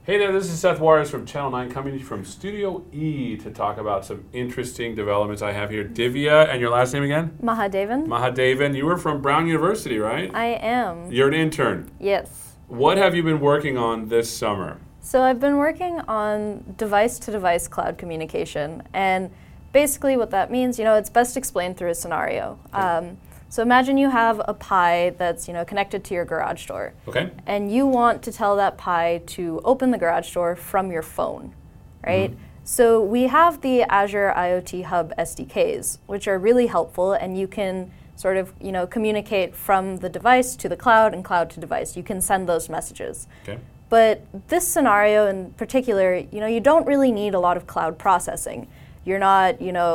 Hey there, this is Seth Juarez from Channel 9 coming from Studio E to talk about some interesting developments I have here. Divya, and your last name again? Mahadevan. Mahadevan. You were from Brown University, right? I am. You're an intern. Yes. What have you been working on this summer? So I've been working on device-to-device cloud communication, and basically what that means, it's best explained through a scenario. Okay. So imagine you have a Pi that's connected to your garage door. Okay. And you want to tell that Pi to open the garage door from your phone, right? Mm-hmm. So we have the Azure IoT Hub SDKs, which are really helpful, and you can sort of communicate from the device to the cloud and cloud to device. You can send those messages. Okay. But this scenario in particular, you don't really need a lot of cloud processing. You're not,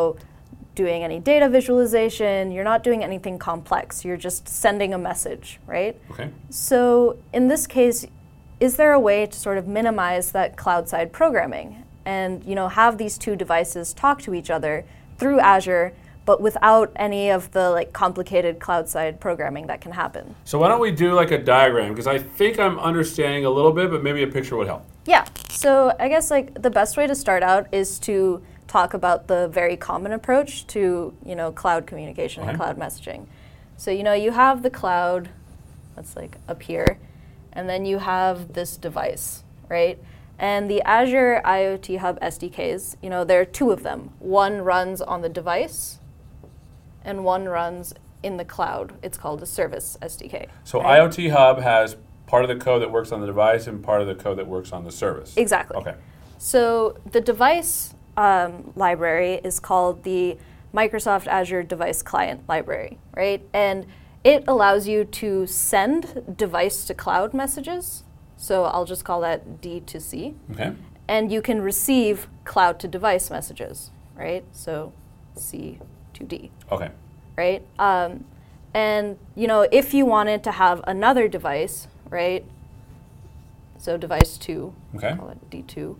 doing any data visualization, you're not doing anything complex, you're just sending a message, right? Okay. So in this case, is there a way to sort of minimize that cloud-side programming and have these two devices talk to each other through Azure, but without any of the complicated cloud-side programming that can happen? So why don't we do a diagram, because I think I'm understanding a little bit, but maybe a picture would help. Yeah, so I guess the best way to start out is to talk about the very common approach to cloud communication and cloud messaging. So you have the cloud that's up here, and then you have this device, right? And the Azure IoT Hub SDKs, there are two of them. One runs on the device, and one runs in the cloud. It's called the Service SDK. So right? IoT Hub has part of the code that works on the device and part of the code that works on the service. Exactly. Okay. So the device library is called the Microsoft Azure Device Client Library, right? And it allows you to send device to cloud messages. So I'll just call that D2C. Okay. And you can receive cloud to device messages, right? So C to D. Okay. Right? And if you wanted to have another device, right? So device 2, okay. Call it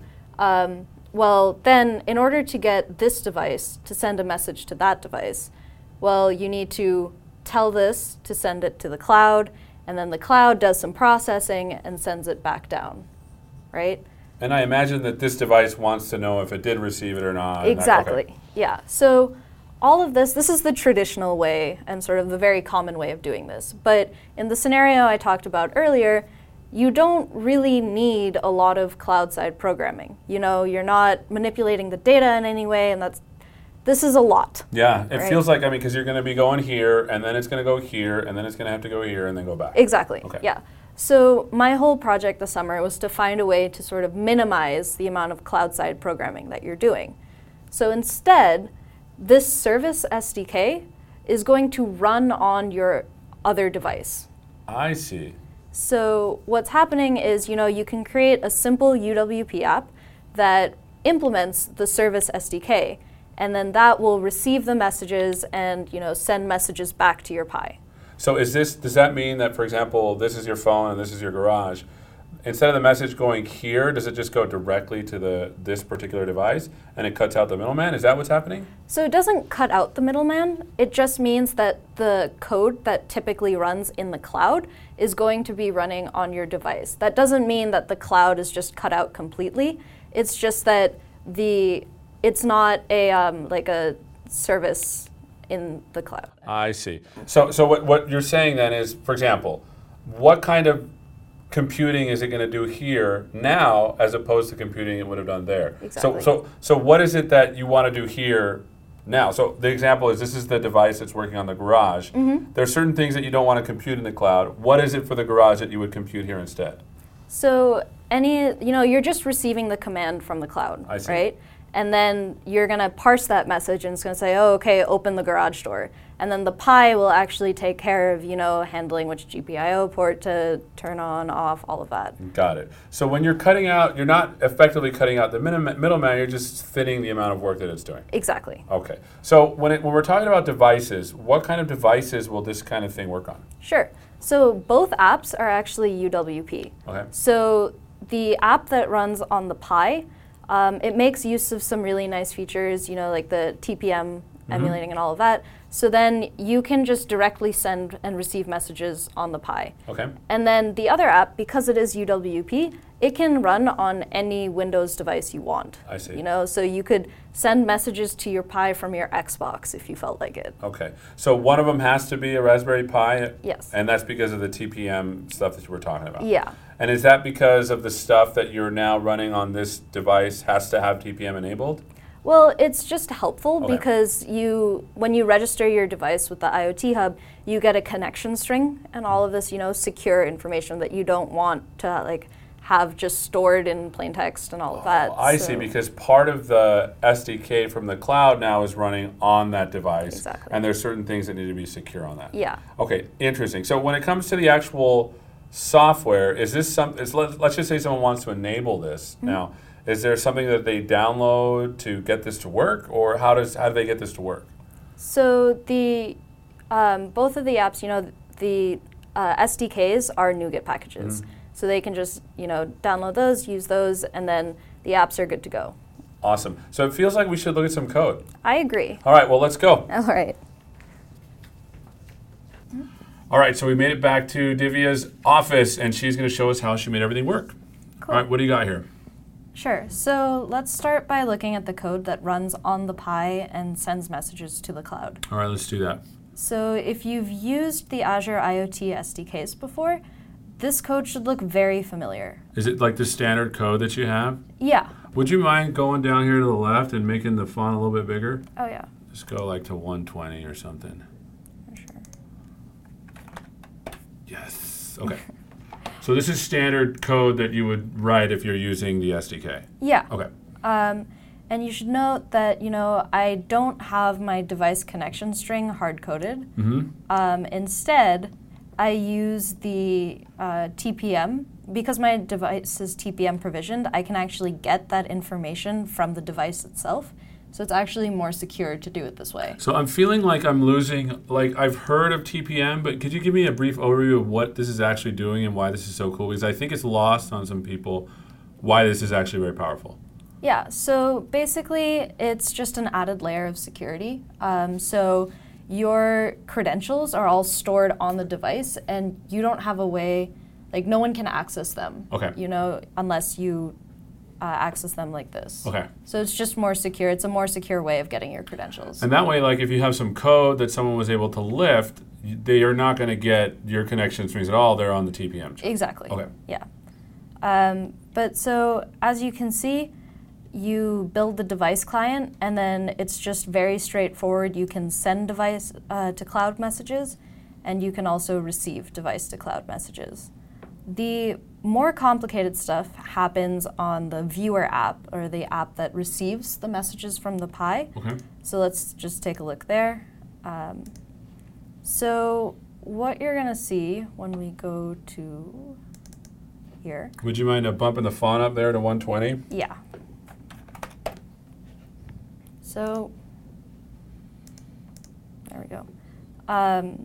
D2. Well, then in order to get this device to send a message to that device, well, you need to tell this to send it to the cloud, and then the cloud does some processing and sends it back down, right? And I imagine that this device wants to know if it did receive it or not. Exactly, okay. Yeah. So all of this is the traditional way and sort of the very common way of doing this. But in the scenario I talked about earlier, you don't really need a lot of cloud-side programming. You're not manipulating the data in any way, and this is a lot. Yeah, it right? feels like, because you're going to be going here, and then it's going to go here, and then it's going to have to go here, and then go back. Exactly, okay. Yeah. So my whole project this summer was to find a way to sort of minimize the amount of cloud-side programming that you're doing. So instead, this Service SDK is going to run on your other device. I see. So what's happening is, you can create a simple UWP app that implements the Service SDK, and then that will receive the messages and, send messages back to your Pi. So does that mean that, for example, this is your phone and this is your garage, instead of the message going here, does it just go directly to this particular device and it cuts out the middleman? Is that what's happening? So it doesn't cut out the middleman. It just means that the code that typically runs in the cloud is going to be running on your device. That doesn't mean that the cloud is just cut out completely. It's just that it's not a service in the cloud. I see. So what you're saying then is, for example, what kind of computing is it going to do here now as opposed to computing it would have done there? Exactly. So what is it that you want to do here now? So the example is, this is the device that's working on the garage. Mm-hmm. There are certain things that you don't want to compute in the cloud. What is it for the garage that you would compute here instead? So you're just receiving the command from the cloud, I see. Right? And then you're going to parse that message, and it's going to say, oh, okay, open the garage door. And then the Pi will actually take care of, handling which GPIO port to turn on, off, all of that. Got it. So when you're cutting out, you're not effectively cutting out the middleman, you're just thinning the amount of work that it's doing. Exactly. Okay. So when we're talking about devices, what kind of devices will this kind of thing work on? Sure. So both apps are actually UWP. Okay. So the app that runs on the Pi, it makes use of some really nice features, like the TPM emulating and all of that. So then you can just directly send and receive messages on the Pi. Okay. And then the other app, because it is UWP, it can run on any Windows device you want. I see. You know, so you could send messages to your Pi from your Xbox if you felt like it. Okay. So one of them has to be a Raspberry Pi? Yes. And that's because of the TPM stuff that you were talking about? Yeah. And is that because of the stuff that you're now running on this device has to have TPM enabled? Well, it's just helpful Okay. because when you register your device with the IoT Hub, you get a connection string and all of this, secure information that you don't want to have just stored in plain text and all of that. I see, because part of the SDK from the cloud now is running on that device. Exactly. And there's certain things that need to be secure on that. Yeah. Okay, interesting. So when it comes to the actual software, is this let's just say someone wants to enable this now. Is there something that they download to get this to work, or how do they get this to work? So the both of the apps, the SDKs are NuGet packages. So they can just, download those, use those, and then the apps are good to go. Awesome. So it feels like we should look at some code. I agree. All right, well, let's go. All right. All right, so we made it back to Divya's office, and she's going to show us how she made everything work. Cool. All right, what do you got here? Sure. So let's start by looking at the code that runs on the Pi and sends messages to the cloud. All right, let's do that. So if you've used the Azure IoT SDKs before, this code should look very familiar. Is it like the standard code that you have? Yeah. Would you mind going down here to the left and making the font a little bit bigger? Oh, yeah. Just go like to 120 or something. Sure. Yes. Okay. So this is standard code that you would write if you're using the SDK? Yeah. Okay. And you should note that, I don't have my device connection string hard-coded. Instead, I use the TPM. Because my device is TPM provisioned, I can actually get that information from the device itself. So it's actually more secure to do it this way. So I'm feeling like I'm losing, I've heard of TPM, but could you give me a brief overview of what this is actually doing and why this is so cool? Because I think it's lost on some people why this is actually very powerful. Yeah, so basically it's just an added layer of security. So your credentials are all stored on the device and you don't have a way, no one can access them, Okay. Unless you access them like this. Okay. So it's just more secure. It's a more secure way of getting your credentials. And that way, if you have some code that someone was able to lift, they are not going to get your connection strings at all. They're on the TPM chip. Exactly. Okay. Yeah. But so as you can see, you build the device client, and then it's just very straightforward. You can send device to cloud messages, and you can also receive device to cloud messages. The more complicated stuff happens on the viewer app, or the app that receives the messages from the Pi. Okay. So let's just take a look there. So what you're going to see when we go to here. Would you mind bumping the font up there to 120? Yeah. So there we go.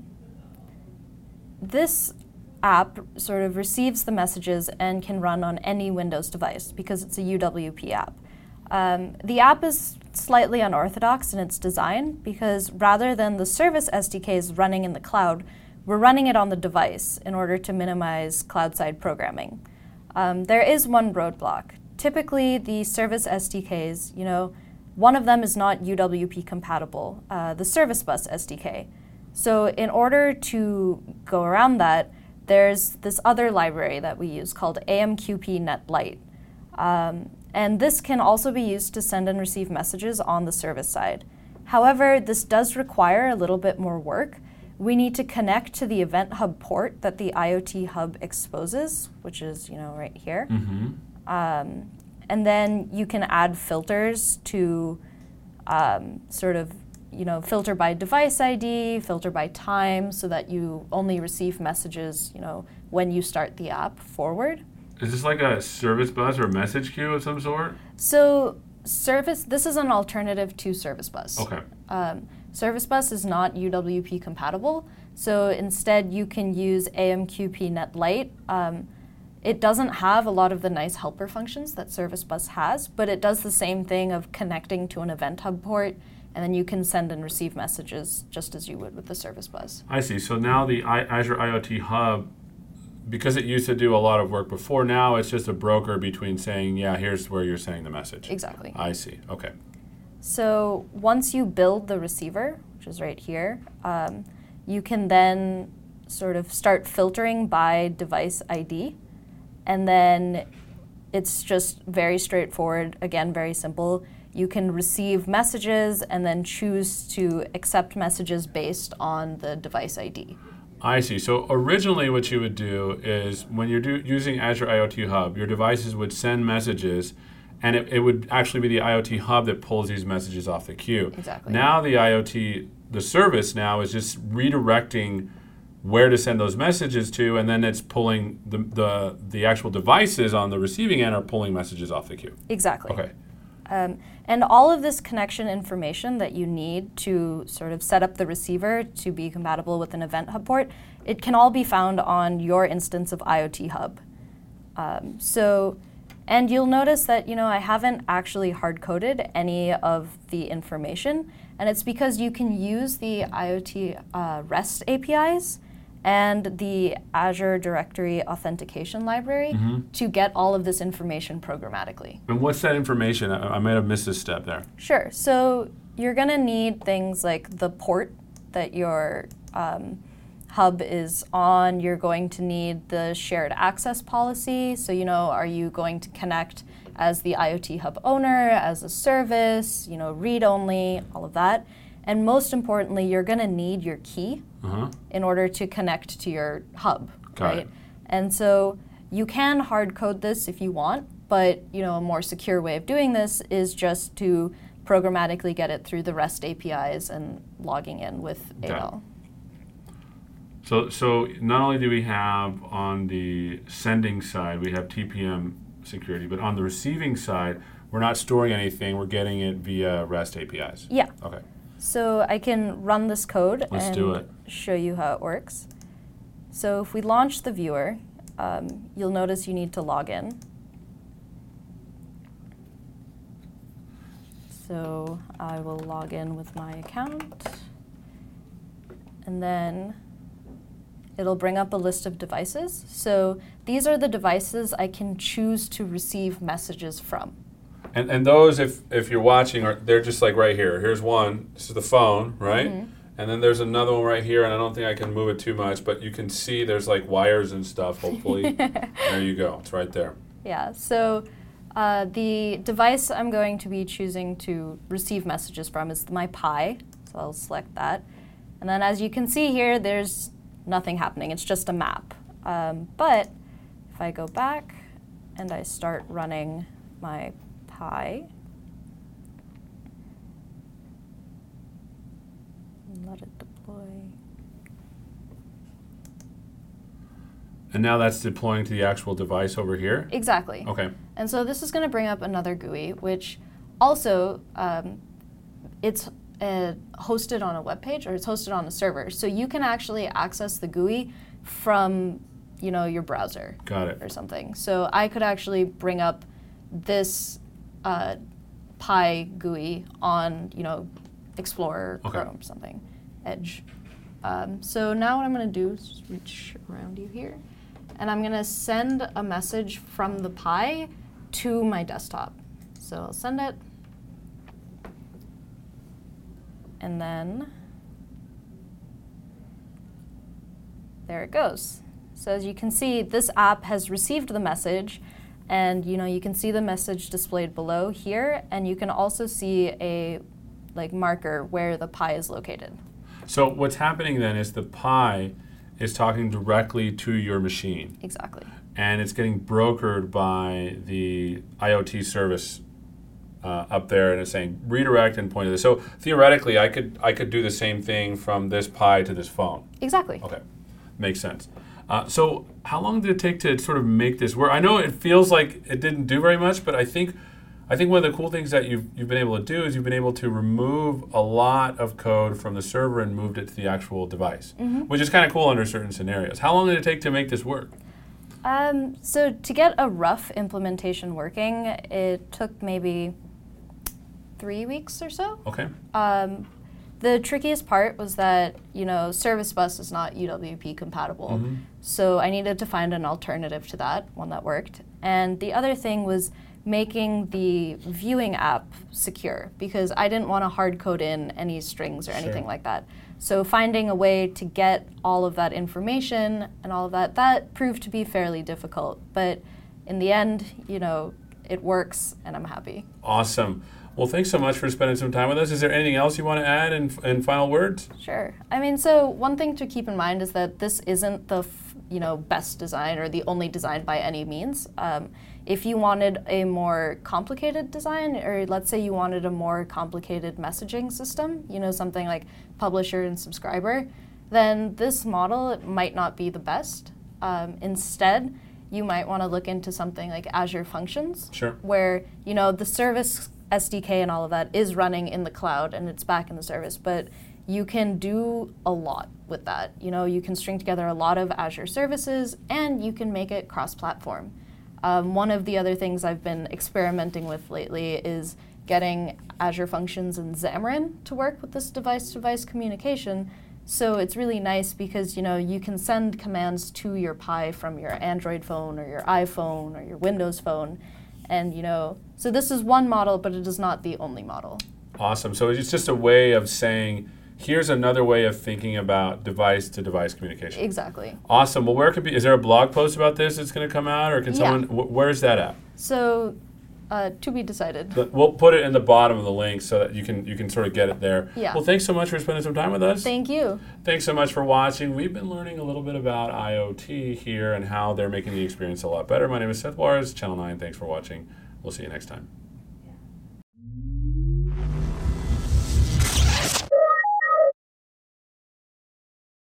This app sort of receives the messages and can run on any Windows device because it's a UWP app. The app is slightly unorthodox in its design because rather than the service SDKs running in the cloud, we're running it on the device in order to minimize cloud-side programming. There is one roadblock. Typically, the service SDKs, one of them is not UWP compatible, the Service Bus SDK. So in order to go around that, there's this other library that we use called AMQP NetLite. And this can also be used to send and receive messages on the service side. However, this does require a little bit more work. We need to connect to the Event Hub port that the IoT Hub exposes, which is right here. And then you can add filters to filter by device ID, filter by time, so that you only receive messages, when you start the app forward. Is this like a service bus or a message queue of some sort? So this is an alternative to Service Bus. Okay. Service Bus is not UWP compatible, so instead you can use AMQP NetLite. It doesn't have a lot of the nice helper functions that Service Bus has, but it does the same thing of connecting to an Event Hub port, and then you can send and receive messages just as you would with the Service Bus. I see. So now the Azure IoT Hub, because it used to do a lot of work before, now it's just a broker between saying, yeah, here's where you're sending the message. Exactly. I see. Okay. So once you build the receiver, which is right here, you can then sort of start filtering by device ID. And then it's just very straightforward, again, very simple. You can receive messages and then choose to accept messages based on the device ID. I see. So originally what you would do is when you're using Azure IoT Hub, your devices would send messages, and it would actually be the IoT Hub that pulls these messages off the queue. Exactly. Now the service now is just redirecting where to send those messages to, and then it's pulling the actual devices on the receiving end are pulling messages off the queue. Exactly. Okay. And all of this connection information that you need to sort of set up the receiver to be compatible with an Event Hub port, it can all be found on your instance of IoT Hub. And you'll notice that, I haven't actually hard-coded any of the information, and it's because you can use the IoT REST APIs and the Azure Directory Authentication Library to get all of this information programmatically. And what's that information? I might have missed this step there. Sure. So you're going to need things like the port that your hub is on. You're going to need the shared access policy. So, are you going to connect as the IoT Hub owner, as a service, read-only, all of that. And most importantly, you're going to need your key in order to connect to your hub, right? And so you can hard code this if you want, but a more secure way of doing this is just to programmatically get it through the REST APIs and logging in with AWL. So not only do we have on the sending side, we have TPM security, but on the receiving side, we're not storing anything, we're getting it via REST APIs. Yeah. Okay. So I can run this code and show you how it works. So if we launch the viewer, you'll notice you need to log in. So I will log in with my account, and then it'll bring up a list of devices. So these are the devices I can choose to receive messages from. And those, if you're watching, they're just like right here. Here's one. This is the phone, right? And then there's another one right here, and I don't think I can move it too much, but you can see there's like wires and stuff, hopefully. There you go. It's right there. Yeah. So the device I'm going to be choosing to receive messages from is my Pi. So I'll select that. And then as you can see here, there's nothing happening. It's just a map. But if I go back and I start running my Pi, let it deploy. And now that's deploying to the actual device over here? Exactly. Okay. And so this is going to bring up another GUI, which also it's hosted on a web page, or it's hosted on a server. So you can actually access the GUI from your browser. Got it. Or something. So I could actually bring up this Pi GUI on Explorer, Chrome, something, Edge. So now what I'm going to do is just reach around you here, and I'm going to send a message from the Pi to my desktop. So I'll send it, and then there it goes. So as you can see, this app has received the message, and you can see the message displayed below here, and you can also see a marker where the Pi is located. So what's happening then is the Pi is talking directly to your machine. Exactly. And it's getting brokered by the IoT service up there, and it's saying redirect and point to this. So theoretically, I could do the same thing from this Pi to this phone. Exactly. Okay, makes sense. So how long did it take to sort of make this work? I know it feels like it didn't do very much, but I think one of the cool things that you've been able to do is you've been able to remove a lot of code from the server and moved it to the actual device, which is kind of cool under certain scenarios. How long did it take to make this work? So to get a rough implementation working, it took maybe 3 weeks or so. Okay. The trickiest part was that, Service Bus is not UWP compatible. Mm-hmm. So I needed to find an alternative to that, one that worked. And the other thing was making the viewing app secure, because I didn't want to hard code in any strings or anything like that. So finding a way to get all of that information and all of that proved to be fairly difficult. But in the end, it works, and I'm happy. Awesome. Well, thanks so much for spending some time with us. Is there anything else you want to add in final words? Sure. So one thing to keep in mind is that this isn't the best design or the only design by any means. If you wanted a more complicated design, or let's say you wanted a more complicated messaging system, something like publisher and subscriber, then this model might not be the best. Instead, you might want to look into something like Azure Functions, where the service SDK and all of that is running in the cloud and it's back in the service, but you can do a lot with that. You can string together a lot of Azure services and you can make it cross-platform. One of the other things I've been experimenting with lately is getting Azure Functions and Xamarin to work with this device-to-device communication. So it's really nice because you can send commands to your Pi from your Android phone or your iPhone or your Windows phone. And so this is one model, but it is not the only model. Awesome. So it's just a way of saying, here's another way of thinking about device-to-device communication. Exactly. Awesome. Well, is there a blog post about this that's going to come out, or can someone? Where's that at? So, to be decided. We'll put it in the bottom of the link so that you can sort of get it there. Yeah. Well, thanks so much for spending some time with us. Thank you. Thanks so much for watching. We've been learning a little bit about IoT here and how they're making the experience a lot better. My name is Seth Juarez, Channel 9. Thanks for watching. We'll see you next time.